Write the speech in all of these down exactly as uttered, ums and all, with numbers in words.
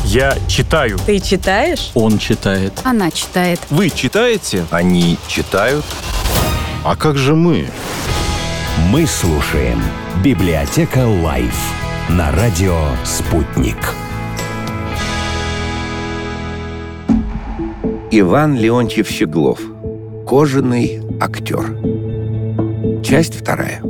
Я читаю. Ты читаешь? Он читает. Она читает. Вы читаете? Они читают. А как же мы? Мы слушаем «Библиотека Лайф» на радио «Спутник». Иван Леонтьев Щеглов. Кожаный актер. Часть вторая.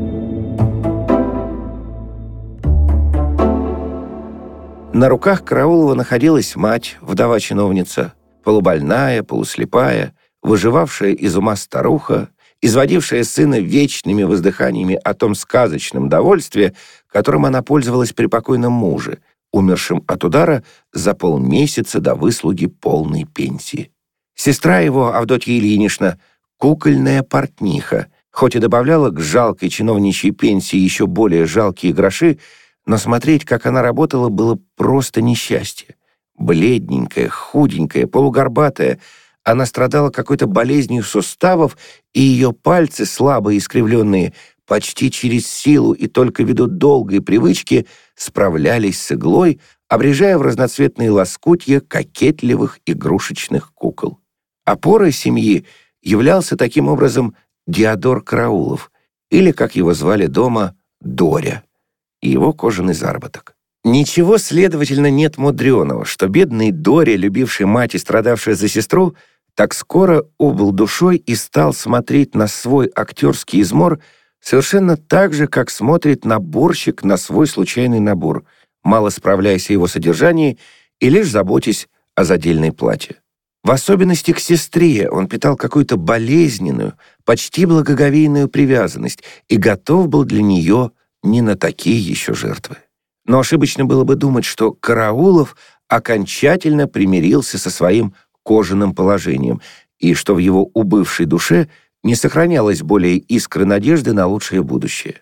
На руках Караулова находилась мать, вдова-чиновница, полубольная, полуслепая, выживавшая из ума старуха, изводившая сына вечными воздыханиями о том сказочном довольстве, которым она пользовалась при покойном муже, умершем от удара за полмесяца до выслуги полной пенсии. Сестра его, Авдотья Ильинична, кукольная портниха, хоть и добавляла к жалкой чиновничьей пенсии еще более жалкие гроши, но смотреть, как она работала, было просто несчастье. Бледненькая, худенькая, полугорбатая, она страдала какой-то болезнью суставов, и ее пальцы, слабо искривленные, почти через силу и только ввиду долгой привычки, справлялись с иглой, обрежая в разноцветные лоскутья кокетливых игрушечных кукол. Опорой семьи являлся таким образом Диодор Караулов, или, как его звали дома, Доря, и его кожаный заработок. Ничего, следовательно, нет мудреного, что бедный Доря, любивший мать и страдавший за сестру, так скоро убыл душой и стал смотреть на свой актерский измор совершенно так же, как смотрит наборщик на свой случайный набор, мало справляясь о его содержании и лишь заботясь о задельной плате. В особенности к сестре он питал какую-то болезненную, почти благоговейную привязанность и готов был для нее не на такие еще жертвы. Но ошибочно было бы думать, что Караулов окончательно примирился со своим кожаным положением и что в его убывшей душе не сохранялось более искры надежды на лучшее будущее.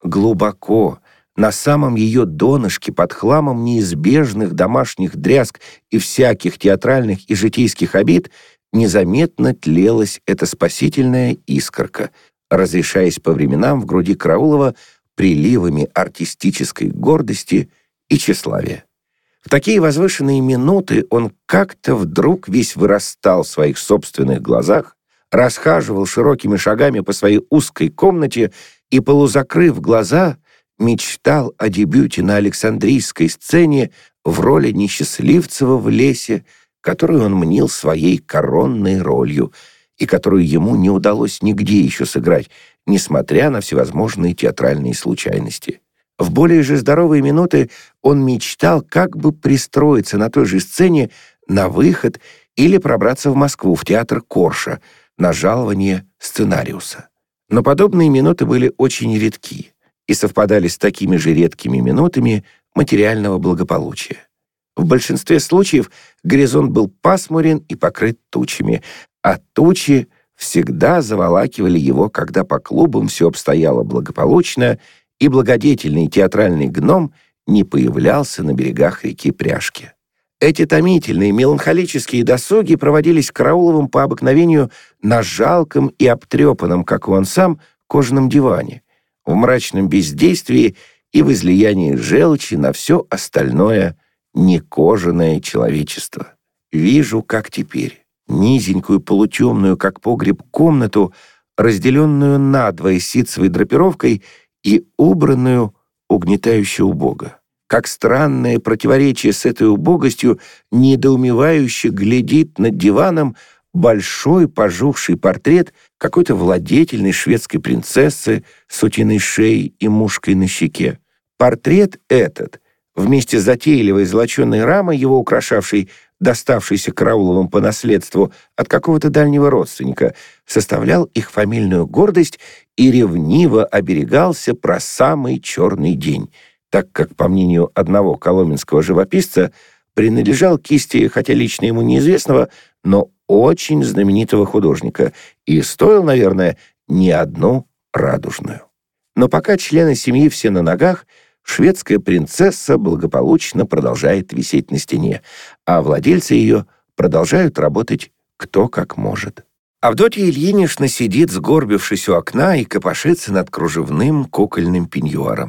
Глубоко, на самом ее донышке, под хламом неизбежных домашних дрязг и всяких театральных и житейских обид, незаметно тлелась эта спасительная искорка, разрешаясь по временам в груди Караулова приливами артистической гордости и тщеславия. В такие возвышенные минуты он как-то вдруг весь вырастал в своих собственных глазах, расхаживал широкими шагами по своей узкой комнате и, полузакрыв глаза, мечтал о дебюте на Александрийской сцене в роли несчастливцева в лесе, которую он мнил своей коронной ролью и которую ему не удалось нигде еще сыграть, несмотря на всевозможные театральные случайности. В более же здоровые минуты он мечтал как бы пристроиться на той же сцене на выход или пробраться в Москву, в театр Корша, на жалование сценариуса. Но подобные минуты были очень редки и совпадали с такими же редкими минутами материального благополучия. В большинстве случаев горизонт был пасмурен и покрыт тучами, а тучи всегда заволакивали его, когда по клубам все обстояло благополучно, и благодетельный театральный гном не появлялся на берегах реки Пряжки. Эти томительные меланхолические досуги проводились Карауловым по обыкновению на жалком и обтрепанном, как и он сам, кожаном диване, в мрачном бездействии и в излиянии желчи на все остальное некожаное человечество. Вижу, как теперь, низенькую, полутемную, как погреб, комнату, разделенную надвое ситцевой драпировкой и убранную угнетающе убого. Как странное противоречие с этой убогостью недоумевающе глядит над диваном большой пожухший портрет какой-то владетельной шведской принцессы с утиной шеей и мушкой на щеке. Портрет этот, вместе с затейливой золоченой рамой, его украшавшей, доставшейся Карауловым по наследству от какого-то дальнего родственника, составлял их фамильную гордость и ревниво оберегался про самый черный день, так как, по мнению одного коломенского живописца, принадлежал кисти, хотя лично ему неизвестного, но очень знаменитого художника и стоил, наверное, не одну радужную. Но пока члены семьи все на ногах, шведская принцесса благополучно продолжает висеть на стене, а владельцы ее продолжают работать кто как может. Авдотья Ильинична сидит, сгорбившись у окна, и копошится над кружевным кукольным пеньюаром.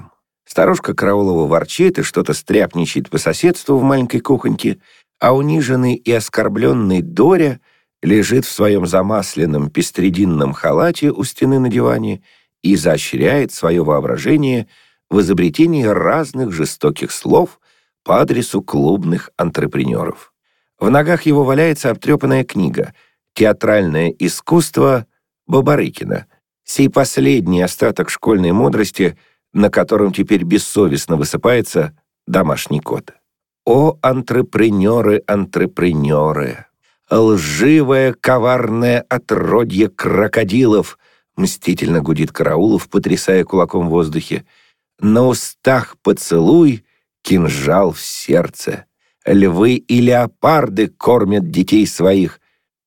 Старушка Караулова ворчит и что-то стряпничает по соседству в маленькой кухоньке, а униженный и оскорбленный Доря лежит в своем замасленном пестрединном халате у стены на диване и заощряет свое воображение в изобретении разных жестоких слов по адресу клубных антрепренеров. В ногах его валяется обтрепанная книга «Театральное искусство» Бабарыкина, сей последний остаток школьной мудрости, на котором теперь бессовестно высыпается домашний кот. О, антрепренеры, антрепренеры! Лживое, коварное отродье крокодилов! Мстительно гудит Караулов, потрясая кулаком в воздухе. На устах поцелуй, кинжал в сердце. Львы и леопарды кормят детей своих.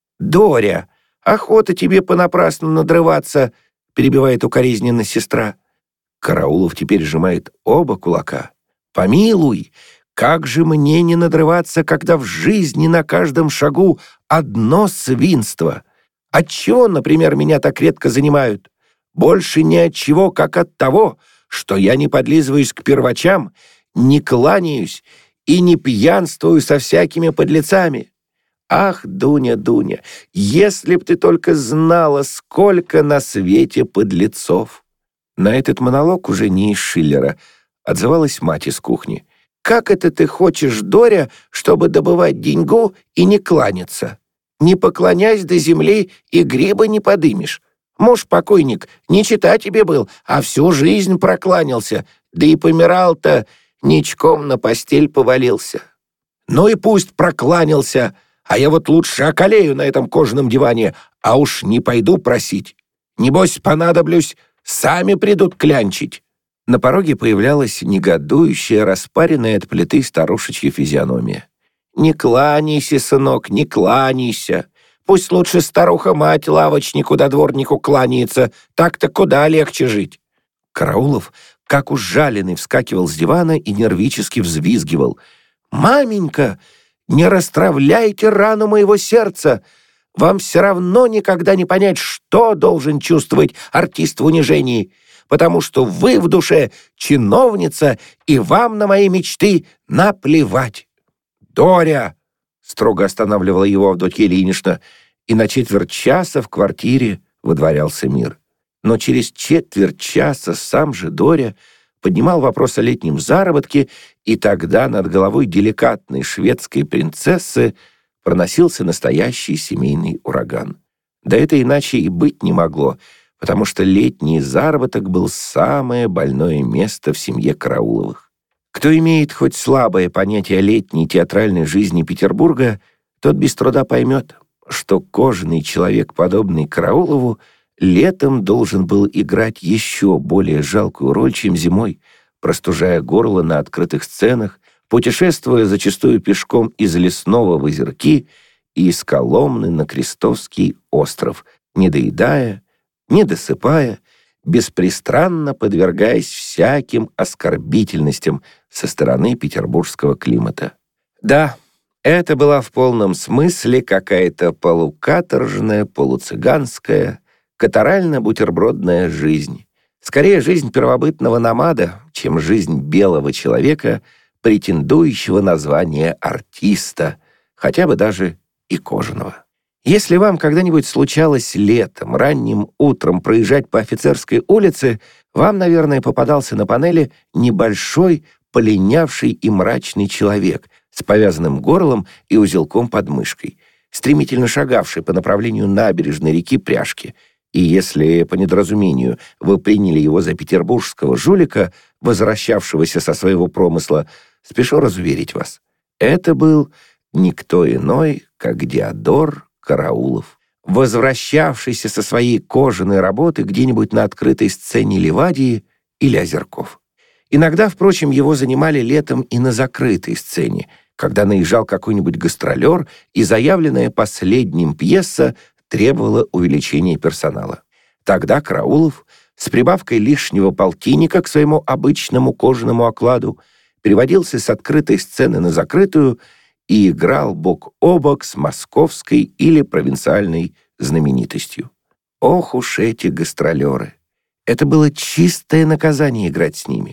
«Доря, охота тебе понапрасну надрываться!» перебивает укоризненно сестра. Караулов теперь сжимает оба кулака. «Помилуй, как же мне не надрываться, когда в жизни на каждом шагу одно свинство? Отчего, например, меня так редко занимают? Больше ни от чего, как от того, что я не подлизываюсь к первачам, не кланяюсь и не пьянствую со всякими подлецами. Ах, Дуня, Дуня, если б ты только знала, сколько на свете подлецов!» На этот монолог уже не из Шиллера отзывалась мать из кухни. «Как это ты хочешь, Доря, чтобы добывать деньгу и не кланяться? Не поклонясь до земли и гриба не подымешь. Муж-покойник не чита тебе был, а всю жизнь прокланялся, да и помирал-то, ничком на постель повалился. Ну и пусть прокланялся, а я вот лучше околею на этом кожаном диване, а уж не пойду просить. Небось, понадоблюсь, сами придут клянчить». На пороге появлялась негодующая, распаренная от плиты старушечья физиономия. «Не кланяйся, сынок, не кланяйся. Пусть лучше старуха-мать лавочнику да дворнику кланяется, так-то куда легче жить». Караулов, как ужаленный, вскакивал с дивана и нервически взвизгивал. «Маменька, не расстравляйте рану моего сердца! Вам все равно никогда не понять, что должен чувствовать артист в унижении, потому что вы в душе чиновница, и вам на мои мечты наплевать». «Доря!» — строго останавливала его Авдотья Ильинична, и на четверть часа в квартире выдворялся мир. Но через четверть часа сам же Доря поднимал вопрос о летнем заработке, и тогда над головой деликатной шведской принцессы проносился настоящий семейный ураган. Да это иначе и быть не могло, потому что летний заработок был самое больное место в семье Карауловых. Кто имеет хоть слабое понятие о летней театральной жизни Петербурга, тот без труда поймет, что кожаный человек, подобный Караулову, летом должен был играть еще более жалкую роль, чем зимой, простужая горло на открытых сценах, путешествуя зачастую пешком из Лесного в Озерки и из Коломны на Крестовский остров, не доедая, не досыпая, беспрестанно подвергаясь всяким оскорбительностям со стороны петербургского климата. Да, это была в полном смысле какая-то полукаторжная, полуцыганская, каторально-бутербродная жизнь. Скорее, жизнь первобытного номада, чем жизнь белого человека, претендующего на звание артиста, хотя бы даже и кожаного. Если вам когда-нибудь случалось летом, ранним утром проезжать по Офицерской улице, вам, наверное, попадался на панели небольшой, полинявший и мрачный человек с повязанным горлом и узелком под мышкой, стремительно шагавший по направлению набережной реки Пряжки. И если по недоразумению вы приняли его за петербургского жулика, возвращавшегося со своего промысла, спешу разуверить вас, это был никто иной, как Диодор Караулов, возвращавшийся со своей кожаной работы где-нибудь на открытой сцене Ливадии или Озерков. Иногда, впрочем, его занимали летом и на закрытой сцене, когда наезжал какой-нибудь гастролер, и заявленная последним пьеса требовала увеличения персонала. Тогда Караулов с прибавкой лишнего полтинника к своему обычному кожаному окладу переводился с открытой сцены на закрытую и играл бок о бок с московской или провинциальной знаменитостью. Ох уж эти гастролеры! Это было чистое наказание играть с ними.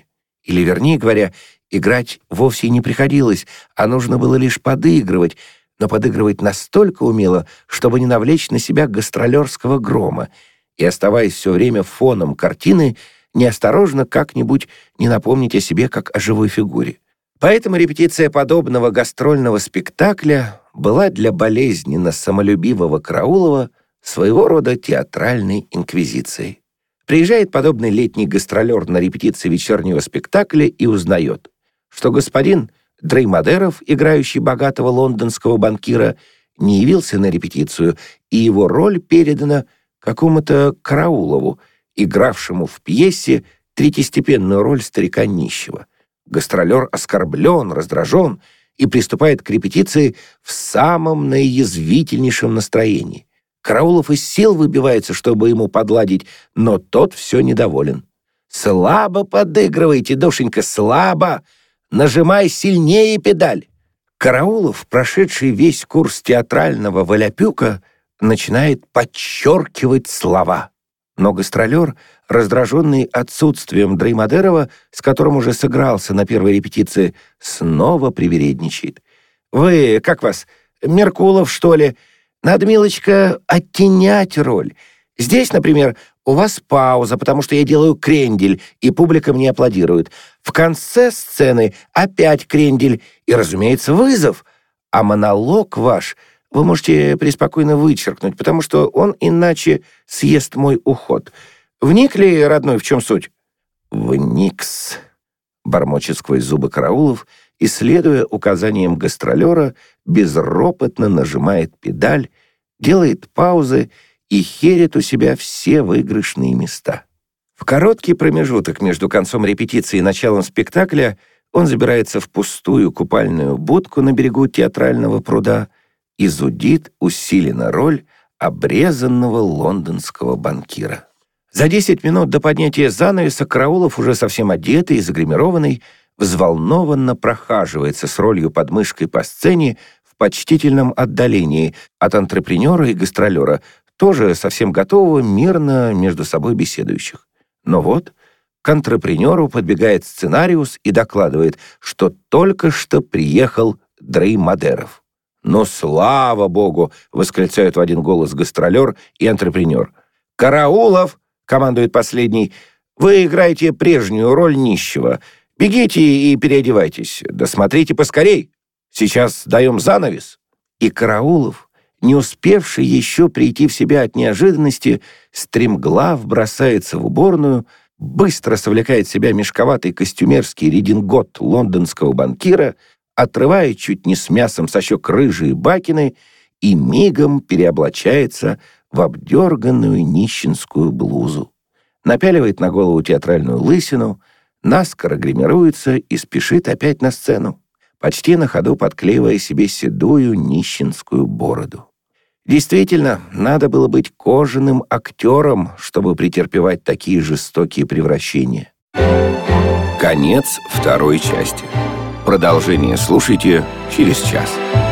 Или, вернее говоря, играть вовсе не приходилось, а нужно было лишь подыгрывать, но подыгрывать настолько умело, чтобы не навлечь на себя гастролерского грома, и, оставаясь все время фоном картины, неосторожно как-нибудь не напомнить о себе как о живой фигуре. Поэтому репетиция подобного гастрольного спектакля была для болезненно самолюбивого Караулова своего рода театральной инквизицией. Приезжает подобный летний гастролер на репетиции вечернего спектакля и узнает, что господин Дреймадеров, играющий богатого лондонского банкира, не явился на репетицию, и его роль передана какому-то Караулову, игравшему в пьесе третьестепенную роль старика нищего. Гастролер оскорблен, раздражен и приступает к репетиции в самом наиязвительнейшем настроении. Караулов из сил выбивается, чтобы ему подладить, но тот все недоволен. «Слабо подыгрывайте, душенька, слабо! Нажимай сильнее педаль!» Караулов, прошедший весь курс театрального валяпюка, начинает подчеркивать слова. Но гастролер, раздраженный отсутствием Дреймадерова, с которым уже сыгрался на первой репетиции, снова привередничает. «Вы, как вас, Меркулов, что ли? Надо, милочка, оттенять роль. Здесь, например, у вас пауза, потому что я делаю крендель, и публика мне аплодирует. В конце сцены опять крендель и, разумеется, вызов. А монолог ваш вы можете преспокойно вычеркнуть, потому что он иначе съест мой уход. Вникли, родной, в чем суть?» «Вникс», — бормочет сквозь зубы Караулов, и, следуя указаниям гастролера, безропотно нажимает педаль, делает паузы и херит у себя все выигрышные места. В короткий промежуток между концом репетиции и началом спектакля он забирается в пустую купальную будку на берегу театрального пруда и зудит усиленно роль обрезанного лондонского банкира. За десять минут до поднятия занавеса Караулов, уже совсем одетый и загримированный, взволнованно прохаживается с ролью под мышкой по сцене в почтительном отдалении от антрепренера и гастролера, тоже совсем готового, мирно между собой беседующих. Но вот к антрепренеру подбегает сценариус и докладывает, что только что приехал Дреймадеров. «Ну, слава богу!» — восклицают в один голос гастролер и антрепренер. «Караулов!» — командует последний. «Вы играете прежнюю роль нищего. Бегите и переодевайтесь. Да смотрите поскорей. Сейчас даем занавес». И Караулов, не успевший еще прийти в себя от неожиданности, стремглав бросается в уборную, быстро совлекает в себя мешковатый костюмерский редингот лондонского банкира, отрывает чуть не с мясом со щек рыжие бакины и мигом переоблачается в обдерганную нищенскую блузу. Напяливает на голову театральную лысину, наскоро гримируется и спешит опять на сцену, почти на ходу подклеивая себе седую нищенскую бороду. Действительно, надо было быть кожаным актером, чтобы претерпевать такие жестокие превращения. Конец второй части. Продолжение слушайте через час.